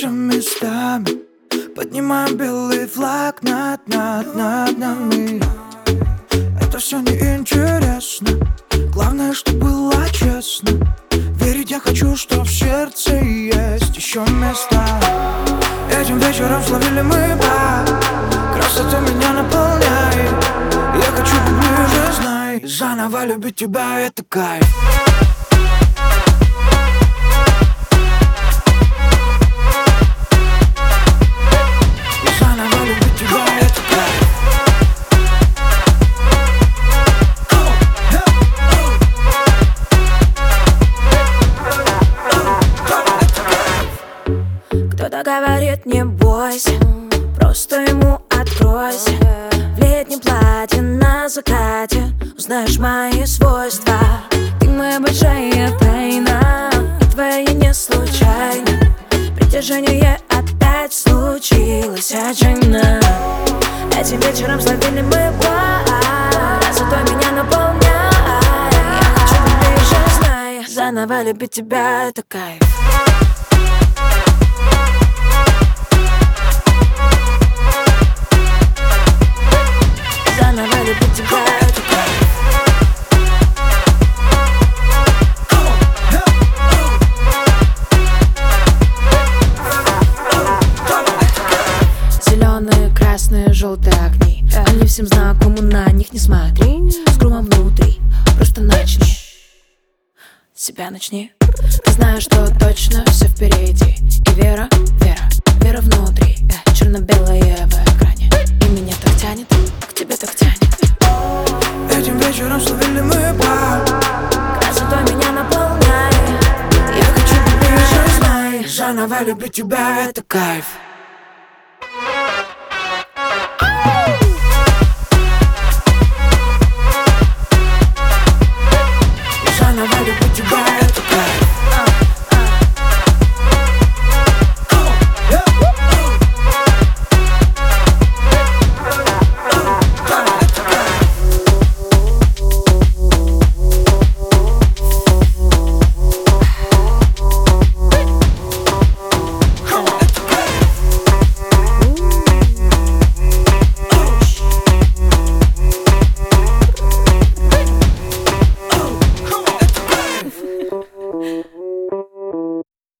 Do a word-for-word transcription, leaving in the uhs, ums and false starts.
Движем местами, поднимаем белый флаг над, над, над нами. Это все неинтересно, главное, что было честно. Верить я хочу, что в сердце есть еще место. Этим вечером словили мы бар, красота меня наполняет. Я хочу быть ближе, знай, заново любить тебя — это кайф. Заново любить тебя — это кайф. Кто-то говорит: не бойся, просто ему откройся. В летнем платье на закате узнаешь мои свойства. Ты моя большая тайна, и твоя не случайно. Притяжение опять случилось отчаянно. Этим вечером словили мы бар, красотой меня наполняй. Я хочу быть ближе, знай, заново любить тебя — это кайф. Заново любить тебя — это кайф. Зеленые, красные, желтые огни, они всем знакомы, на них не смотри. С грумом внутри, просто начни. Себя начни. Ты знаешь, что точно все впереди. И вера, вера, вера внутри. э, Черно-белое в экране. И меня так тянет, к тебе так тянет. Этим вечером словили мы бар, Красотой меня наполняй. я хочу быть ближе, знай, заново любить тебя — это кайф.